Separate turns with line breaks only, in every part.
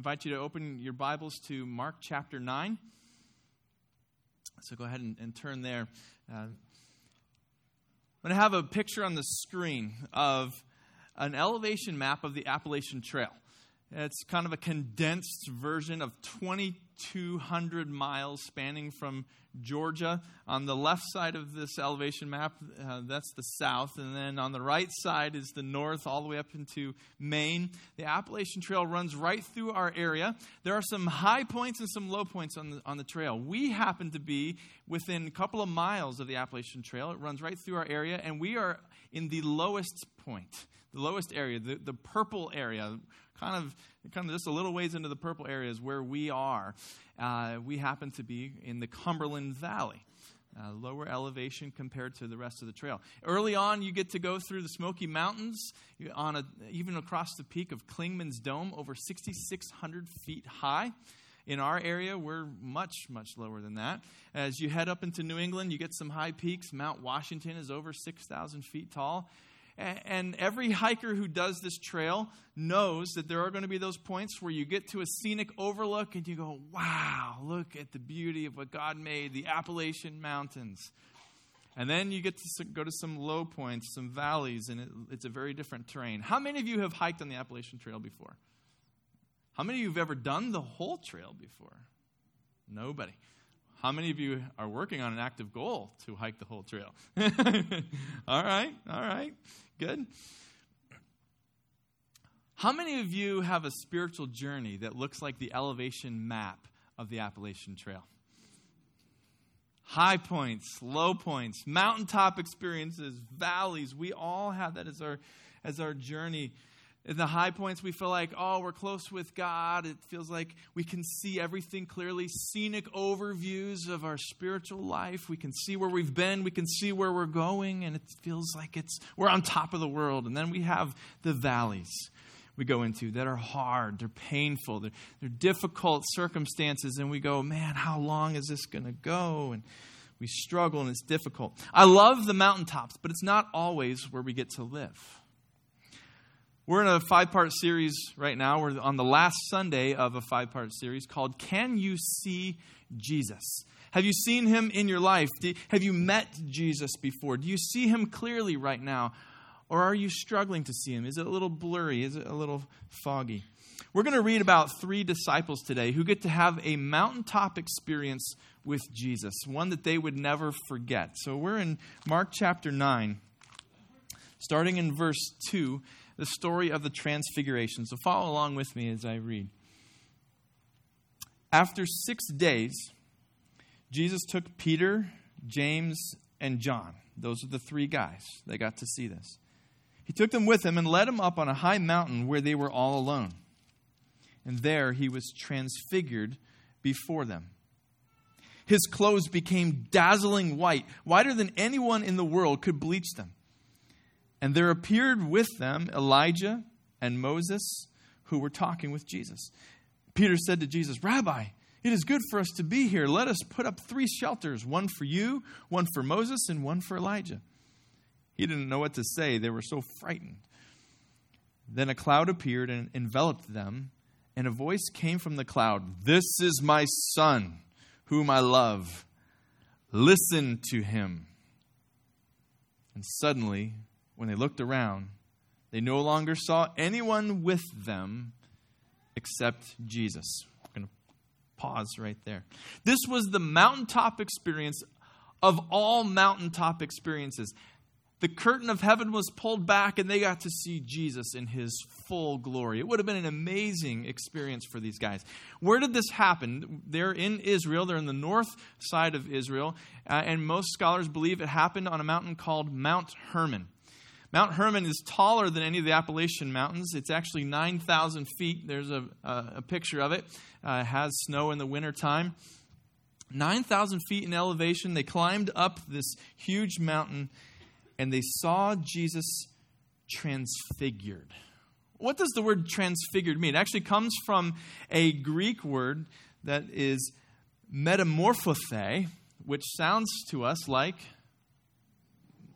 invite you to open your Bibles to Mark chapter 9. So go ahead and turn there. I'm going to have a picture on the screen of an elevation map of the Appalachian Trail. It's kind of a condensed version of 2,200 miles spanning from Georgia. On the left side of this elevation map, that's the south. And then on the right side is the north, all the way up into Maine. The Appalachian Trail runs right through our area. There are some high points and some low points on the trail. We happen to be within a couple of miles of the Appalachian Trail. It runs right through our area, and we are in the lowest point, the lowest area, the purple area. Kind of just a little ways into the purple area is where we are. We happen to be in the Cumberland Valley, lower elevation compared to the rest of the trail. Early on, you get to go through the Smoky Mountains, even across the peak of Clingman's Dome, over 6,600 feet high. In our area, we're much, much lower than that. As you head up into New England, you get some high peaks. Mount Washington is over 6,000 feet tall. And every hiker who does this trail knows that there are going to be those points where you get to a scenic overlook and you go, wow, look at the beauty of what God made, the Appalachian Mountains. And then you get to go to some low points, some valleys, and it's a very different terrain. How many of you have hiked on the Appalachian Trail before? How many of you have ever done the whole trail before? Nobody. How many of you are working on an active goal to hike the whole trail? All right, good. How many of you have a spiritual journey that looks like the elevation map of the Appalachian Trail? High points, low points, mountaintop experiences, valleys. We all have that as our journey. In the high points, we feel like, oh, we're close with God. It feels like we can see everything clearly. Scenic overviews of our spiritual life. We can see where we've been. We can see where we're going. And it feels like we're on top of the world. And then we have the valleys we go into that are hard. They're painful. They're difficult circumstances. And we go, man, how long is this going to go? And we struggle and it's difficult. I love the mountaintops, but it's not always where we get to live. We're in a 5-part series right now. We're on the last Sunday of a 5-part series called Can You See Jesus? Have you seen him in your life? Have you met Jesus before? Do you see him clearly right now? Or are you struggling to see him? Is it a little blurry? Is it a little foggy? We're going to read about 3 disciples today who get to have a mountaintop experience with Jesus, one that they would never forget. So we're in Mark chapter 9, starting in verse 2. The story of the Transfiguration. So follow along with me as I read. After 6 days, Jesus took Peter, James, and John. Those are the 3 guys that got to see this. He took them with him and led them up on a high mountain where they were all alone. And there he was transfigured before them. His clothes became dazzling white, whiter than anyone in the world could bleach them. And there appeared with them Elijah and Moses, who were talking with Jesus. Peter said to Jesus, Rabbi, it is good for us to be here. Let us put up 3 shelters, one for you, one for Moses, and one for Elijah. He didn't know what to say. They were so frightened. Then a cloud appeared and enveloped them, and a voice came from the cloud. This is my son, whom I love. Listen to him. And suddenly, when they looked around, they no longer saw anyone with them except Jesus. I'm going to pause right there. This was the mountaintop experience of all mountaintop experiences. The curtain of heaven was pulled back and they got to see Jesus in his full glory. It would have been an amazing experience for these guys. Where did this happen? They're in Israel. They're in the north side of Israel. And most scholars believe it happened on a mountain called Mount Hermon. Mount Hermon is taller than any of the Appalachian Mountains. It's actually 9,000 feet. There's a picture of it. It has snow in the wintertime. 9,000 feet in elevation. They climbed up this huge mountain and they saw Jesus transfigured. What does the word transfigured mean? It actually comes from a Greek word that is metamorphothe, which sounds to us like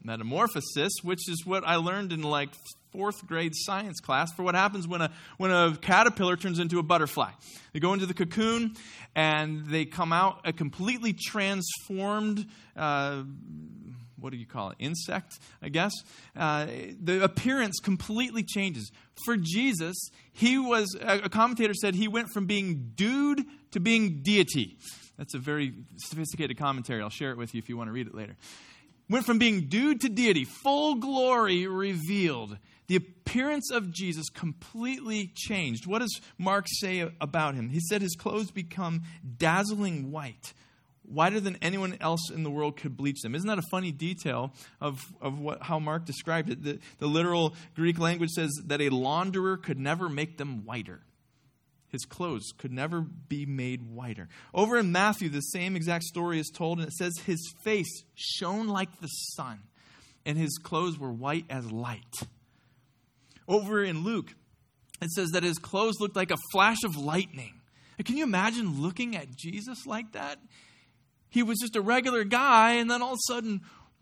metamorphosis, which is what I learned in like 4th grade science class for what happens when a caterpillar turns into a butterfly. They go into the cocoon and they come out a completely transformed, what do you call it? Insect, I guess. The appearance completely changes. For Jesus, a commentator said he went from being dude to being deity. That's a very sophisticated commentary. I'll share it with you if you want to read it later. Went from being dude to deity, full glory revealed. The appearance of Jesus completely changed. What does Mark say about him? He said his clothes become dazzling white, whiter than anyone else in the world could bleach them. Isn't that a funny detail of how Mark described it? The literal Greek language says that a launderer could never make them whiter. His clothes could never be made whiter. Over in Matthew, the same exact story is told, and it says his face shone like the sun, and his clothes were white as light. Over in Luke, it says that his clothes looked like a flash of lightning. Can you imagine looking at Jesus like that? He was just a regular guy, and then all of a sudden,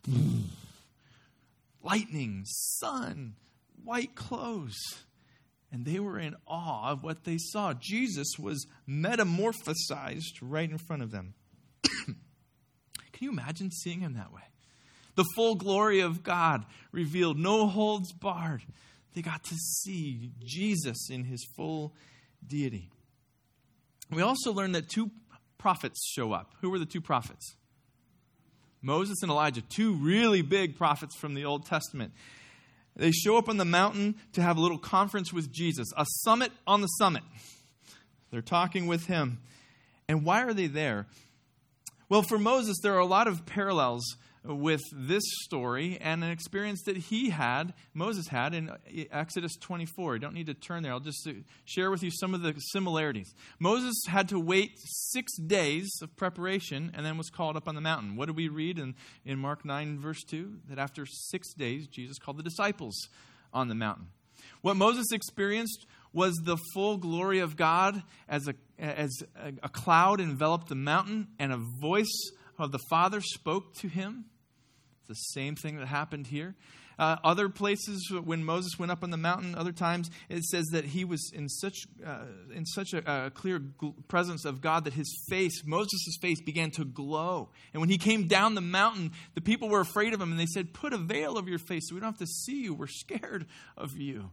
lightning, sun, white clothes. And they were in awe of what they saw. Jesus was metamorphosized right in front of them. Can you imagine seeing him that way? The full glory of God revealed, no holds barred. They got to see Jesus in his full deity. We also learned that 2 prophets show up. Who were the 2 prophets? Moses and Elijah, 2 really big prophets from the Old Testament. They show up on the mountain to have a little conference with Jesus, a summit on the summit. They're talking with him. And why are they there? Well, for Moses, there are a lot of parallels with this story and an experience that Moses had in Exodus 24. You don't need to turn there. I'll just share with you some of the similarities. Moses had to wait 6 days of preparation and then was called up on the mountain. What do we read in Mark 9, verse 2? That after 6 days, Jesus called the disciples on the mountain. What Moses experienced was the full glory of God as a cloud enveloped the mountain and a voice of the Father spoke to him. It's the same thing that happened here. Other places, when Moses went up on the mountain, other times it says that he was in such a clear presence of God that Moses' face began to glow. And when he came down the mountain, the people were afraid of him, and they said, "Put a veil over your face so we don't have to see you. We're scared of you."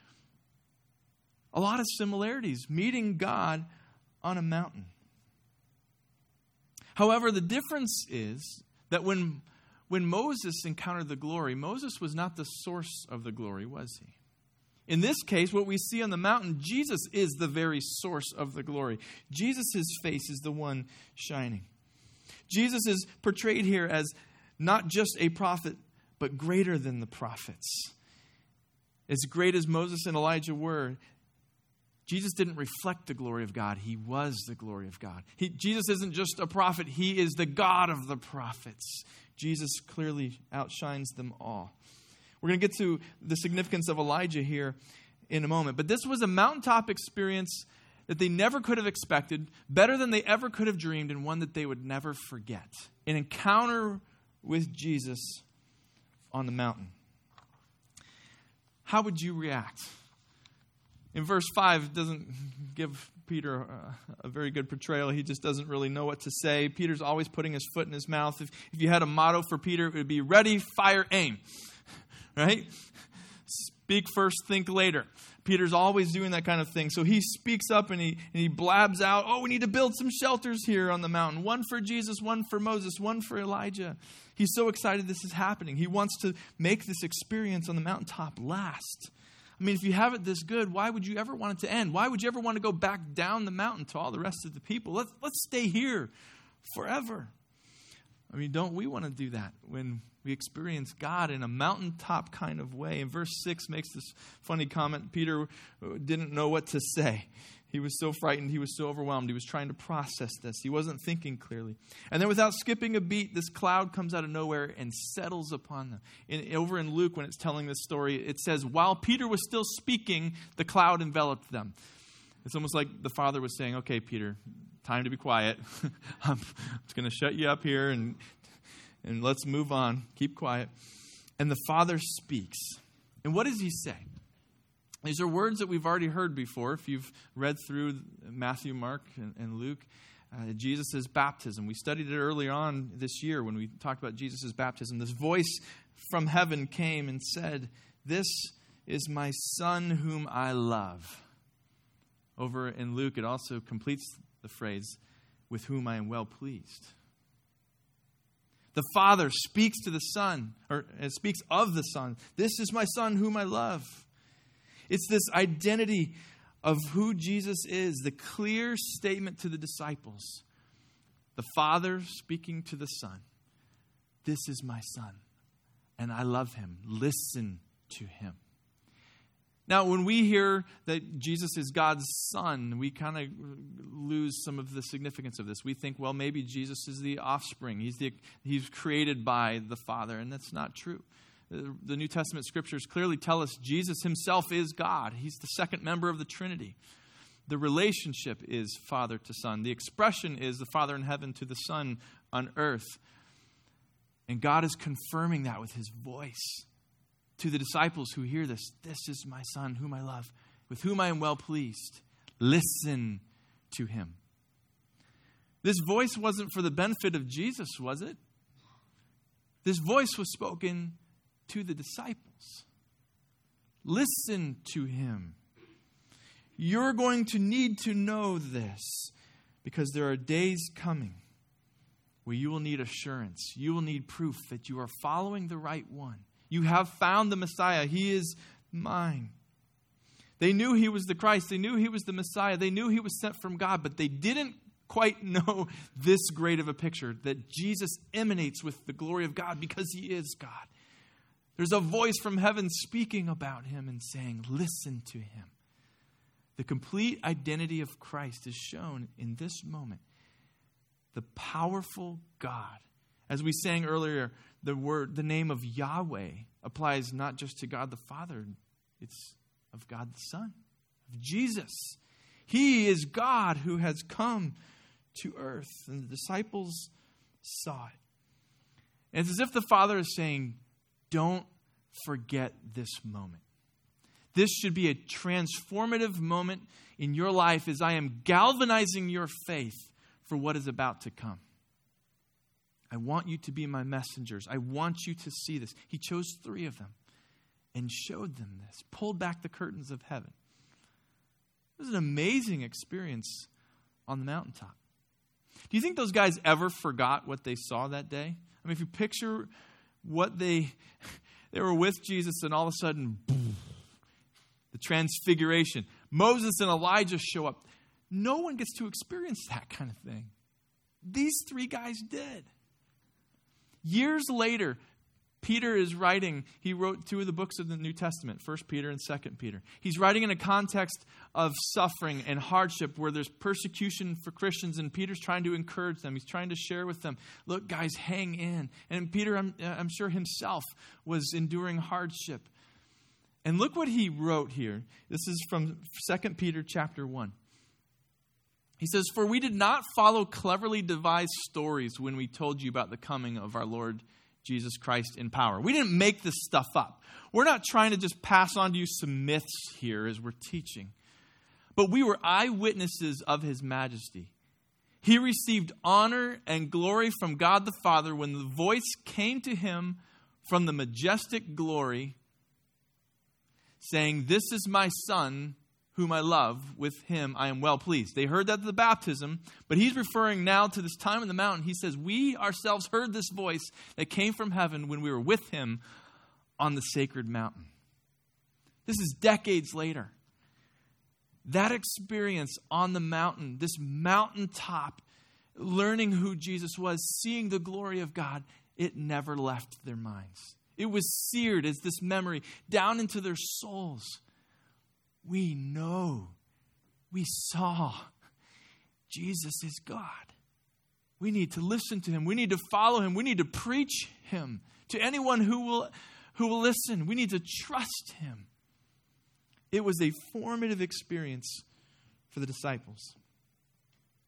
A lot of similarities, meeting God on a mountain. However, the difference is that when Moses encountered the glory, Moses was not the source of the glory, was he? In this case, what we see on the mountain, Jesus is the very source of the glory. Jesus' face is the one shining. Jesus is portrayed here as not just a prophet, but greater than the prophets. As great as Moses and Elijah were, Jesus didn't reflect the glory of God. He was the glory of God. Jesus isn't just a prophet. He is the God of the prophets. Jesus clearly outshines them all. We're going to get to the significance of Elijah here in a moment. But this was a mountaintop experience that they never could have expected, better than they ever could have dreamed, and one that they would never forget. An encounter with Jesus on the mountain. How would you react? In verse 5, it doesn't give Peter a very good portrayal. He just doesn't really know what to say. Peter's always putting his foot in his mouth. If you had a motto for Peter, it would be ready, fire, aim. Right? Speak first, think later. Peter's always doing that kind of thing. So he speaks up and he blabs out, we need to build some shelters here on the mountain. One for Jesus, one for Moses, one for Elijah. He's so excited this is happening. He wants to make this experience on the mountaintop last. I mean, if you have it this good, why would you ever want it to end? Why would you ever want to go back down the mountain to all the rest of the people? Let's stay here forever. I mean, don't we want to do that when we experience God in a mountaintop kind of way? And verse 6 makes this funny comment. Peter didn't know what to say. He was so frightened. He was so overwhelmed. He was trying to process this. He wasn't thinking clearly. And then without skipping a beat, this cloud comes out of nowhere and settles upon them. Over in Luke, when it's telling this story, it says, while Peter was still speaking, the cloud enveloped them. It's almost like the Father was saying, okay, Peter, time to be quiet. I'm just going to shut you up here and let's move on. Keep quiet. And the Father speaks. And what does he say? These are words that we've already heard before. If you've read through Matthew, Mark, and Luke, Jesus' baptism. We studied it earlier on this year when we talked about Jesus' baptism. This voice from heaven came and said, "This is my Son whom I love." Over in Luke, it also completes the phrase, "with whom I am well pleased." The Father speaks to the Son, or speaks of the Son. "This is my Son whom I love." It's this identity of who Jesus is, the clear statement to the disciples. The Father speaking to the Son. "This is my Son, and I love him. Listen to him." Now, when we hear that Jesus is God's Son, we kind of lose some of the significance of this. We think, well, maybe Jesus is the offspring. He's created by the Father, and that's not true. The New Testament scriptures clearly tell us Jesus himself is God. He's the second member of the Trinity. The relationship is Father to Son. The expression is the Father in heaven to the Son on earth. And God is confirming that with his voice to the disciples who hear this. "This is my Son whom I love, with whom I am well pleased. Listen to him." This voice wasn't for the benefit of Jesus, was it? This voice was spoken to the disciples. Listen to him. You're going to need to know this because there are days coming where you will need assurance. You will need proof that you are following the right one. You have found the Messiah. He is mine. They knew he was the Christ. They knew he was the Messiah. They knew he was sent from God, but they didn't quite know this great of a picture, that Jesus emanates with the glory of God because he is God. There's a voice from heaven speaking about him and saying, "Listen to him." The complete identity of Christ is shown in this moment. The powerful God. As we sang earlier, the name of Yahweh applies not just to God the Father, it's of God the Son, of Jesus. He is God who has come to earth, and the disciples saw it. And it's as if the Father is saying, don't forget this moment. This should be a transformative moment in your life as I am galvanizing your faith for what is about to come. I want you to be my messengers. I want you to see this. He chose 3 of them and showed them this, pulled back the curtains of heaven. It was an amazing experience on the mountaintop. Do you think those guys ever forgot what they saw that day? I mean, if you picture what they were with Jesus and all of a sudden, boom, the transfiguration. Moses and Elijah show up. No one gets to experience that kind of thing. These 3 guys did. Years later, Peter is writing. He wrote 2 of the books of the New Testament, 1 Peter and 2 Peter. He's writing in a context of suffering and hardship where there's persecution for Christians, and Peter's trying to encourage them. He's trying to share with them, look, guys, hang in. And Peter, I'm sure himself, was enduring hardship. And look what he wrote here. This is from 2 Peter chapter 1. He says, "For we did not follow cleverly devised stories when we told you about the coming of our Lord Jesus Christ in power." We didn't make this stuff up. We're not trying to just pass on to you some myths here as we're teaching. But we were eyewitnesses of his majesty. He received honor and glory from God the Father when the voice came to him from the majestic glory, saying, "This is my Son, whom I love, with him I am well pleased." They heard that at the baptism, but he's referring now to this time in the mountain. He says, we ourselves heard this voice that came from heaven when we were with him on the sacred mountain. This is decades later. That experience on the mountain, this mountaintop, learning who Jesus was, seeing the glory of God, it never left their minds. It was seared as this memory down into their souls. We know, we saw, Jesus is God. We need to listen to him. We need to follow him. We need to preach him to anyone who will listen. We need to trust him. It was a formative experience for the disciples.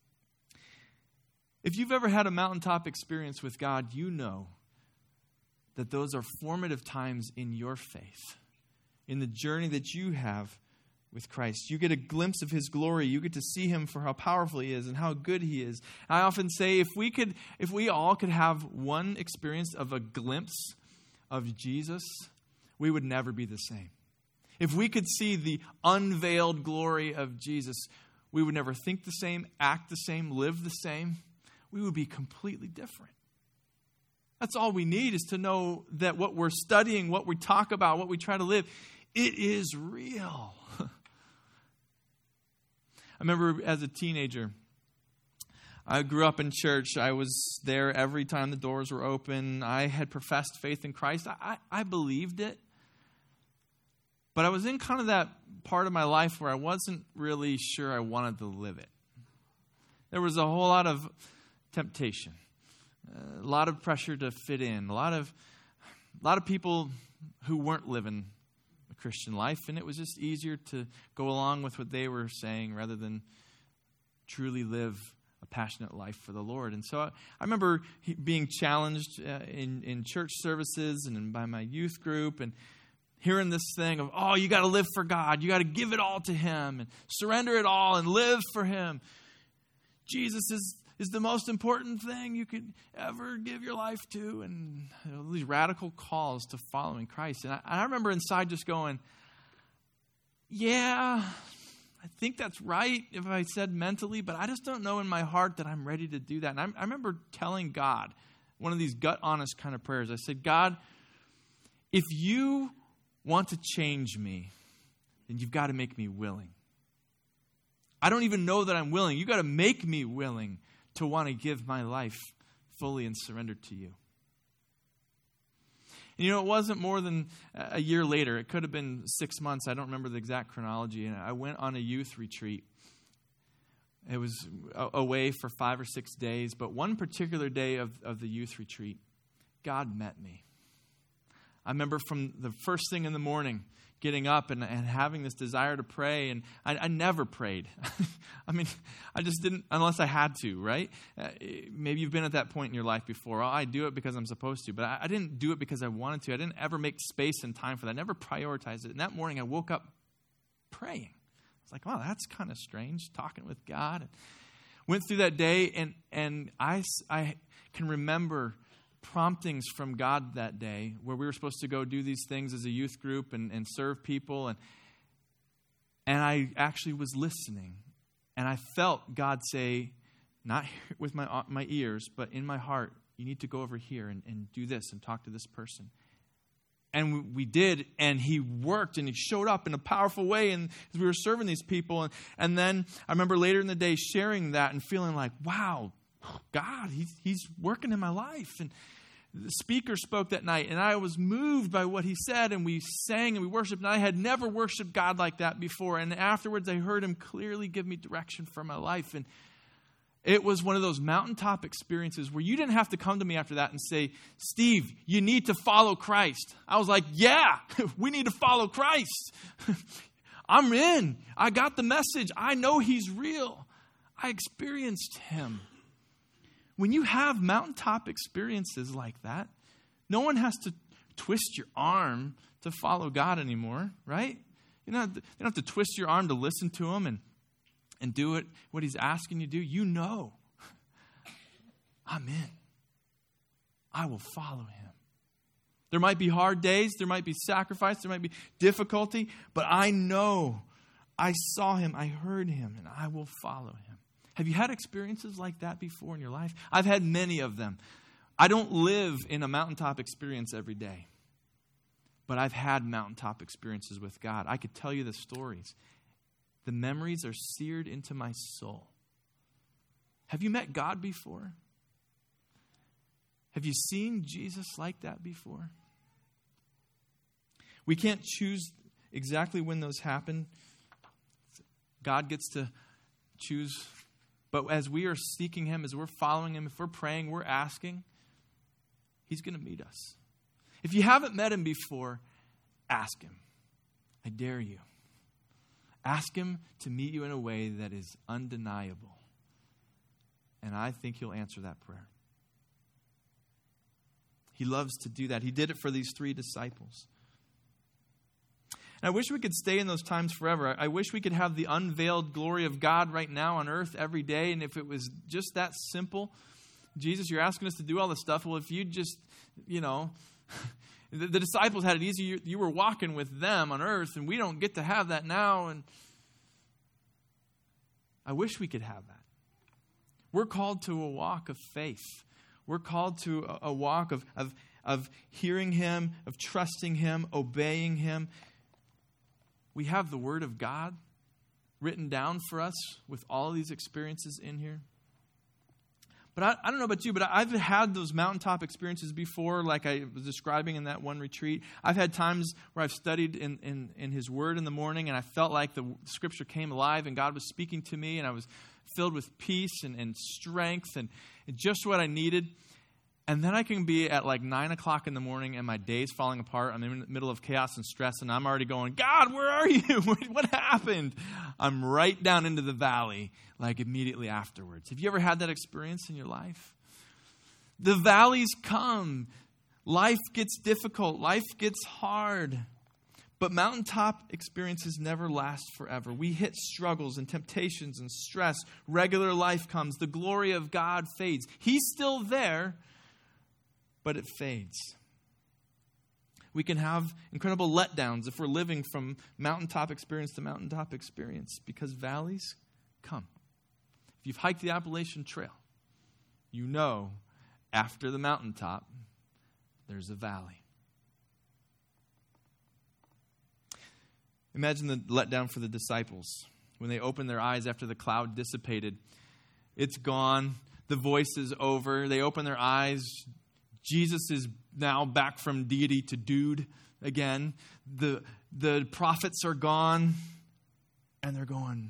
If you've ever had a mountaintop experience with God, you know that those are formative times in your faith, in the journey that you have with Christ. You get a glimpse of his glory. You get to see him for how powerful he is and how good he is. I often say if we all could have one experience of a glimpse of Jesus, we would never be the same. If we could see the unveiled glory of Jesus, we would never think the same, act the same, live the same. We would be completely different. That's all we need, is to know that what we're studying, what we talk about, what we try to live, it is real. I remember as a teenager, I grew up in church. I was there every time the doors were open. I had professed faith in Christ. I believed it. But I was in kind of that part of my life where I wasn't really sure I wanted to live it. There was a whole lot of temptation, a lot of pressure to fit in, a lot of people who weren't living a Christian life, and it was just easier to go along with what they were saying rather than truly live a passionate life for the Lord. And so I remember being challenged in church services and by my youth group, and hearing this thing of, oh, you got to live for God. You got to give it all to him and surrender it all and live for him. Jesus is the most important thing you could ever give your life to. And these radical calls to following Christ. And I remember inside just going, yeah, I think that's right if I said mentally, but I just don't know in my heart that I'm ready to do that. And I remember telling God one of these gut honest kind of prayers. I said, God, if you want to change me, then you've got to make me willing. I don't even know that I'm willing. You've got to make me willing to want to give my life fully and surrender to you. And it wasn't more than a year later. It could have been 6 months. I don't remember the exact chronology. And I went on a youth retreat. It was away for 5 or 6 days. But one particular day of the youth retreat, God met me. I remember from the first thing in the morning, getting up and having this desire to pray. And I never prayed. I mean, I just didn't, unless I had to, right? Maybe you've been at that point in your life before. Oh, I do it because I'm supposed to. But I didn't do it because I wanted to. I didn't ever make space and time for that. I never prioritized it. And that morning I woke up praying. I was like, wow, that's kind of strange, talking with God. And went through that day, and I can remember promptings from God that day where we were supposed to go do these things as a youth group and serve people. And I actually was listening. And I felt God say, not with my ears, but in my heart, you need to go over here and do this and talk to this person. And we did, and he worked, and he showed up in a powerful way, and as we were serving these people. And then I remember later in the day sharing that and feeling like, wow, God, he's working in my life. And the speaker spoke that night, and I was moved by what he said, and we sang and we worshiped, and I had never worshiped God like that before. And afterwards, I heard him clearly give me direction for my life. And it was one of those mountaintop experiences where you didn't have to come to me after that and say, Steve, you need to follow Christ. I was like, yeah, we need to follow Christ. I'm in. I got the message. I know he's real. I experienced him. When you have mountaintop experiences like that, no one has to twist your arm to follow God anymore, right? You don't have to twist your arm to listen to him and do what he's asking you to do. You know, I'm in. I will follow him. There might be hard days, there might be sacrifice, there might be difficulty, but I know I saw him, I heard him, and I will follow him. Have you had experiences like that before in your life? I've had many of them. I don't live in a mountaintop experience every day, but I've had mountaintop experiences with God. I could tell you the stories. The memories are seared into my soul. Have you met God before? Have you seen Jesus like that before? We can't choose exactly when those happen. God gets to choose. But as we are seeking him, as we're following him, if we're praying, we're asking, he's going to meet us. If you haven't met him before, ask him. I dare you. Ask him to meet you in a way that is undeniable. And I think he'll answer that prayer. He loves to do that. He did it for these 3 disciples. And I wish we could stay in those times forever. I wish we could have the unveiled glory of God right now on earth every day. And if it was just that simple, Jesus, you're asking us to do all this stuff. Well, if you just, the disciples had it easy. You were walking with them on earth, and we don't get to have that now. And I wish we could have that. We're called to a walk of faith. We're called to a walk of hearing Him, of trusting Him, obeying Him. We have the Word of God written down for us with all of these experiences in here. But I don't know about you, but I've had those mountaintop experiences before, like I was describing in that one retreat. I've had times where I've studied in His Word in the morning, and I felt like the Scripture came alive, and God was speaking to me, and I was filled with peace and strength and just what I needed. And then I can be at like 9 o'clock in the morning, and my day's falling apart. I'm in the middle of chaos and stress, and I'm already going, God, where are you? What happened? I'm right down into the valley, like immediately afterwards. Have you ever had that experience in your life? The valleys come. Life gets difficult. Life gets hard. But mountaintop experiences never last forever. We hit struggles and temptations and stress. Regular life comes. The glory of God fades. He's still there, but it fades. We can have incredible letdowns if we're living from mountaintop experience to mountaintop experience, because valleys come. If you've hiked the Appalachian Trail, you know after the mountaintop, there's a valley. Imagine the letdown for the disciples when they opened their eyes after the cloud dissipated. It's gone. The voice is over. They open their eyes. Jesus is now back from deity to dude again. The prophets are gone. And they're going,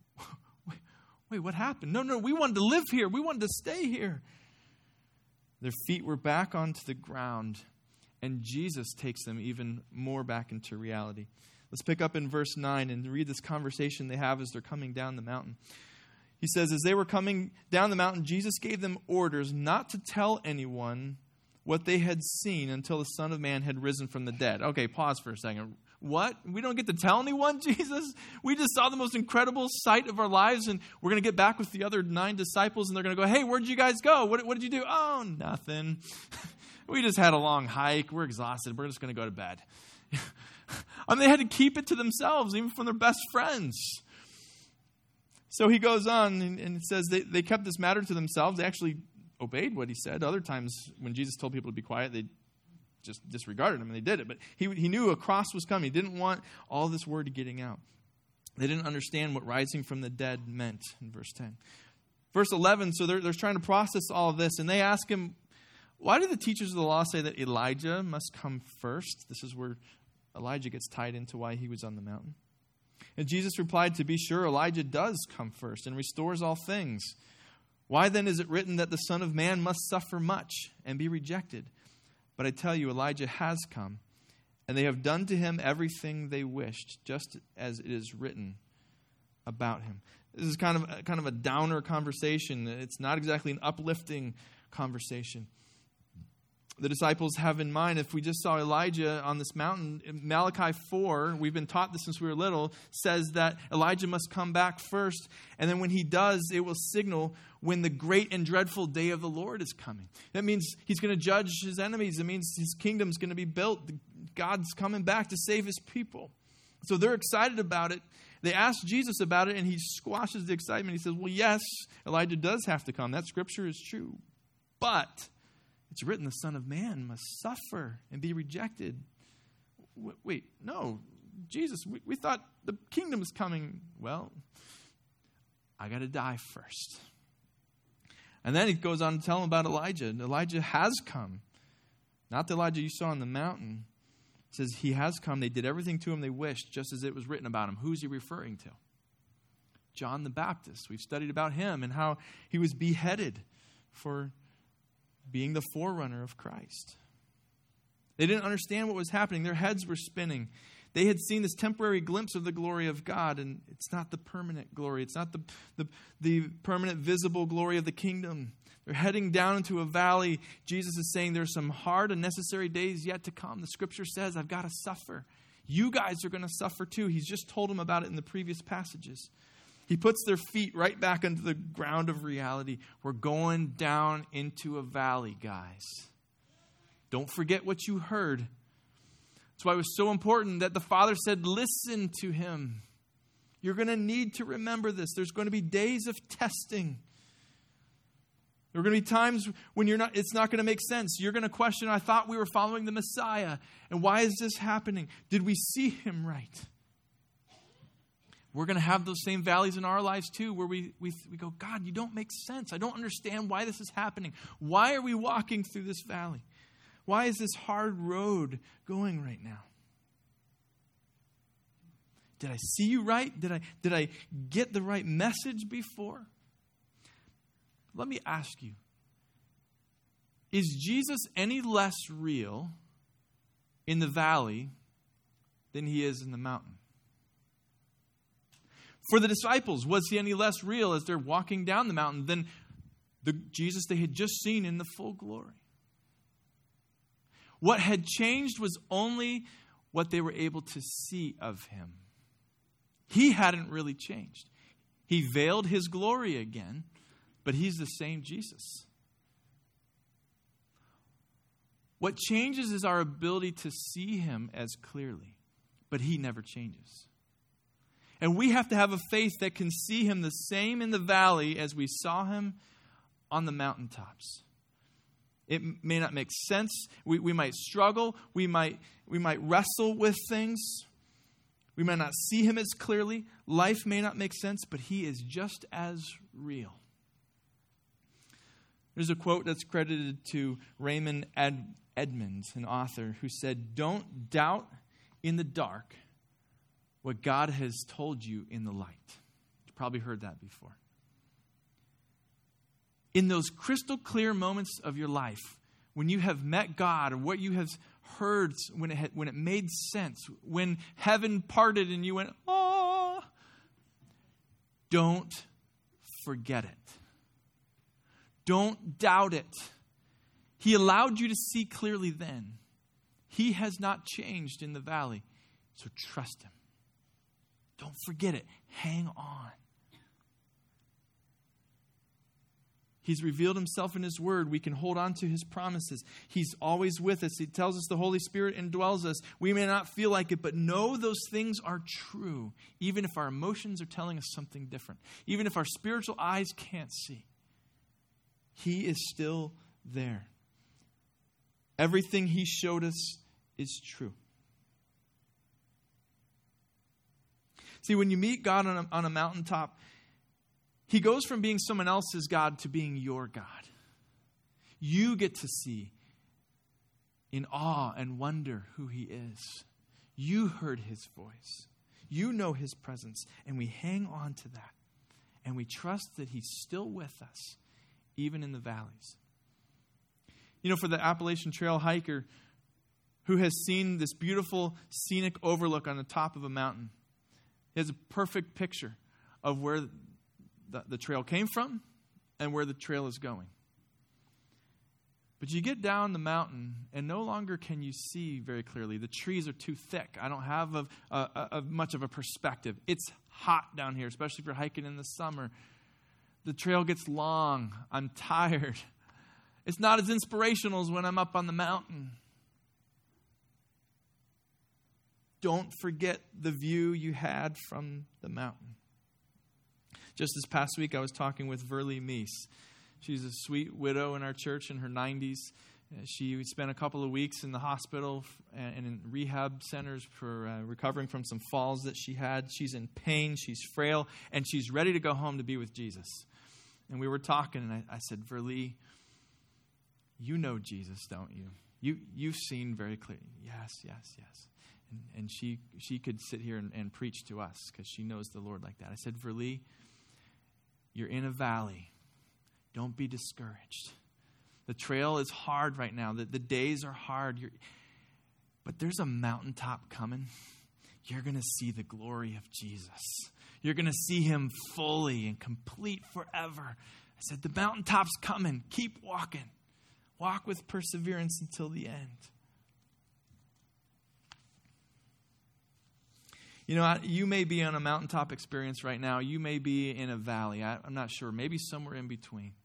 wait, what happened? No, we wanted to live here. We wanted to stay here. Their feet were back onto the ground. And Jesus takes them even more back into reality. Let's pick up in verse 9 and read this conversation they have as they're coming down the mountain. He says, as they were coming down the mountain, Jesus gave them orders not to tell anyone what they had seen until the Son of Man had risen from the dead. Okay, pause for a second. What? We don't get to tell anyone, Jesus? We just saw the most incredible sight of our lives, and we're going to get back with the other 9 disciples, and they're going to go, hey, where'd you guys go? What did you do? Oh, nothing. We just had a long hike. We're exhausted. We're just going to go to bed. They had to keep it to themselves, even from their best friends. So he goes on and says they kept this matter to themselves. They actually obeyed what he said. Other times when Jesus told people to be quiet, they just disregarded him and they did it. But he knew a cross was coming. He didn't want all this word getting out. They didn't understand what rising from the dead meant in verse 10. Verse 11, so they're trying to process all of this, and they ask him, why do the teachers of the law say that Elijah must come first? This is where Elijah gets tied into why he was on the mountain. And Jesus replied, to be sure, Elijah does come first and restores all things. Why then is it written that the Son of Man must suffer much and be rejected? But I tell you, Elijah has come, and they have done to him everything they wished, just as it is written about him. This is kind of a downer conversation. It's not exactly an uplifting conversation. The disciples have in mind, if we just saw Elijah on this mountain, Malachi 4, we've been taught this since we were little, says that Elijah must come back first. And then when he does, it will signal when the great and dreadful day of the Lord is coming. That means he's going to judge his enemies. It means his kingdom's going to be built. God's coming back to save his people. So they're excited about it. They ask Jesus about it, and he squashes the excitement. He says, well, yes, Elijah does have to come. That scripture is true. But it's written the Son of Man must suffer and be rejected. Wait, no, Jesus, we thought the kingdom is coming. Well, I got to die first. And then he goes on to tell him about Elijah. Elijah has come. Not the Elijah you saw on the mountain. It says he has come. They did everything to him they wished, just as it was written about him. Who's he referring to? John the Baptist. We've studied about him and how he was beheaded for being the forerunner of Christ. They didn't understand what was happening. Their heads were spinning. They had seen this temporary glimpse of the glory of God, and it's not the permanent glory. It's not the permanent visible glory of the kingdom. They're heading down into a valley. Jesus is saying there's some hard and necessary days yet to come. The scripture says, I've got to suffer. You guys are going to suffer too. He's just told them about it in the previous passages. He puts their feet right back into the ground of reality. We're going down into a valley, guys. Don't forget what you heard. That's why it was so important that the Father said, listen to him. You're going to need to remember this. There's going to be days of testing. There are going to be times when it's not going to make sense. You're going to question, I thought we were following the Messiah. And why is this happening? Did we see him right? We're going to have those same valleys in our lives too, where we go, God, you don't make sense. I don't understand why this is happening. Why are we walking through this valley? Why is this hard road going right now? Did I see you right? Did I get the right message before? Let me ask you, is Jesus any less real in the valley than he is in the mountain? For the disciples, was he any less real as they're walking down the mountain than the Jesus they had just seen in the full glory? What had changed was only what they were able to see of him. He hadn't really changed. He veiled his glory again, but he's the same Jesus. What changes is our ability to see him as clearly, but he never changes. And we have to have a faith that can see him the same in the valley as we saw him on the mountaintops. It may not make sense. We might struggle. We might wrestle with things. We might not see him as clearly. Life may not make sense, but he is just as real. There's a quote that's credited to Raymond Edmonds, an author, who said, "Don't doubt in the dark what God has told you in the light." You've probably heard that before. In those crystal clear moments of your life, when you have met God, or what you have heard when it made sense, when heaven parted and you went, oh, don't forget it. Don't doubt it. He allowed you to see clearly then. He has not changed in the valley, so trust him. Don't forget it. Hang on. He's revealed himself in his word. We can hold on to his promises. He's always with us. He tells us the Holy Spirit indwells us. We may not feel like it, but know those things are true, even if our emotions are telling us something different, even if our spiritual eyes can't see. He is still there. Everything he showed us is true. See, when you meet God on a mountaintop, he goes from being someone else's God to being your God. You get to see in awe and wonder who he is. You heard his voice. You know his presence. And we hang on to that. And we trust that he's still with us, even in the valleys. You know, for the Appalachian Trail hiker who has seen this beautiful scenic overlook on the top of a mountain, he has a perfect picture of where the trail came from and where the trail is going. But you get down the mountain and no longer can you see very clearly. The trees are too thick. I don't have much of a perspective. It's hot down here, especially if you're hiking in the summer. The trail gets long. I'm tired. It's not as inspirational as when I'm up on the mountain. Don't forget the view you had from the mountain. Just this past week, I was talking with Verlie Meese. She's a sweet widow in our church in her 90s. She spent a couple of weeks in the hospital and in rehab centers for recovering from some falls that she had. She's in pain, she's frail, and she's ready to go home to be with Jesus. And we were talking, and I said, Verlie, you know Jesus, don't you? You've seen very clearly. Yes. And she could sit here and preach to us because she knows the Lord like that. I said, Verlie, you're in a valley. Don't be discouraged. The trail is hard right now. The days are hard. But there's a mountaintop coming. You're going to see the glory of Jesus. You're going to see him fully and complete forever. I said, the mountaintop's coming. Keep walking. Walk with perseverance until the end. You know, you may be on a mountaintop experience right now. You may be in a valley. I'm not sure. Maybe somewhere in between.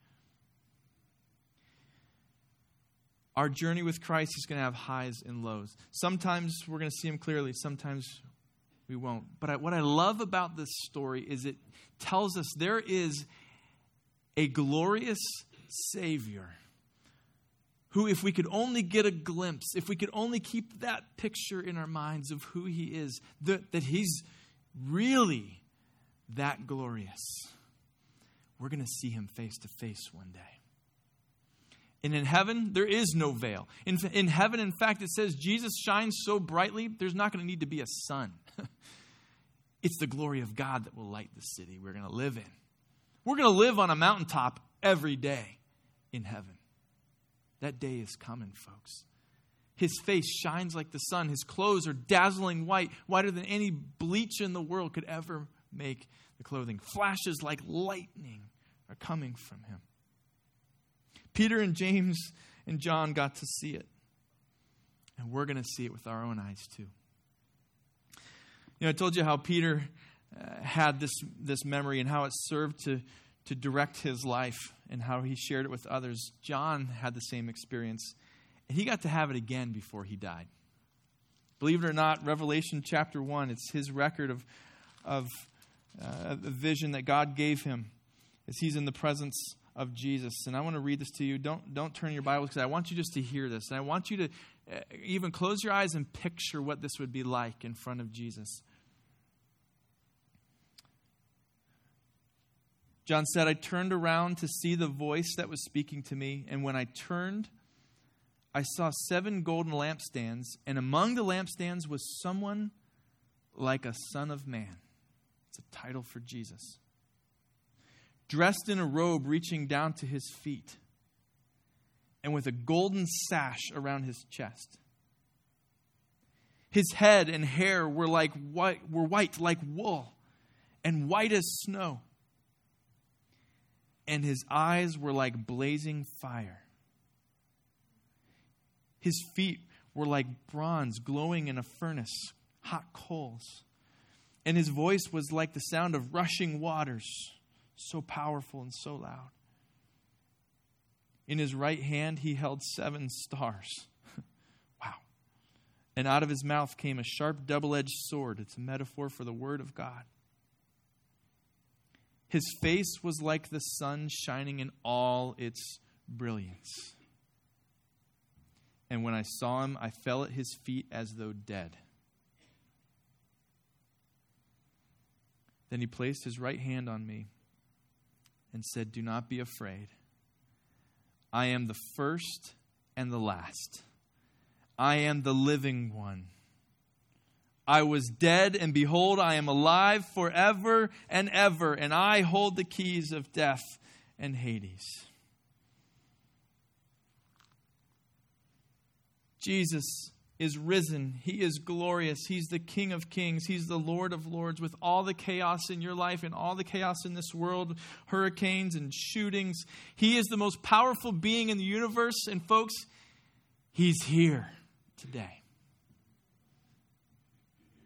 Our journey with Christ is going to have highs and lows. Sometimes we're going to see him clearly. Sometimes we won't. But what I love about this story is it tells us there is a glorious Savior who, if we could only get a glimpse, if we could only keep that picture in our minds of who he is, that he's really that glorious, we're going to see him face to face one day. And in heaven, there is no veil. In heaven, in fact, it says Jesus shines so brightly, there's not going to need to be a sun. It's the glory of God that will light the city we're going to live in. We're going to live on a mountaintop every day in heaven. That day is coming, folks. His face shines like the sun. His clothes are dazzling white, whiter than any bleach in the world could ever make the clothing. Flashes like lightning are coming from him. Peter and James and John got to see it. And we're going to see it with our own eyes too. You know, I told you how Peter had this memory and how it served to direct his life and how he shared it with others. John had the same experience, and he got to have it again before he died. Believe it or not, Revelation chapter 1, it's his record of a vision that God gave him as he's in the presence of Jesus. And I want to read this to you. Don't turn your Bibles, because I want you just to hear this. And I want you to even close your eyes and picture what this would be like in front of Jesus. John said, I turned around to see the voice that was speaking to me. And when I turned, I saw 7 golden lampstands. And among the lampstands was someone like a son of man. It's a title for Jesus. Dressed in a robe reaching down to his feet, and with a golden sash around his chest. His head and hair were white like wool, and white as snow. And his eyes were like blazing fire. His feet were like bronze glowing in a furnace, hot coals. And his voice was like the sound of rushing waters, so powerful and so loud. In his right hand he held 7 stars. Wow. And out of his mouth came a sharp double-edged sword. It's a metaphor for the word of God. His face was like the sun shining in all its brilliance. And when I saw him, I fell at his feet as though dead. Then he placed his right hand on me and said, do not be afraid. I am the first and the last. I am the living one. I was dead, and behold, I am alive forever and ever, and I hold the keys of death and Hades. Jesus is risen. He is glorious. He's the King of Kings. He's the Lord of Lords. With all the chaos in your life and all the chaos in this world, hurricanes and shootings, he is the most powerful being in the universe. And folks, he's here today.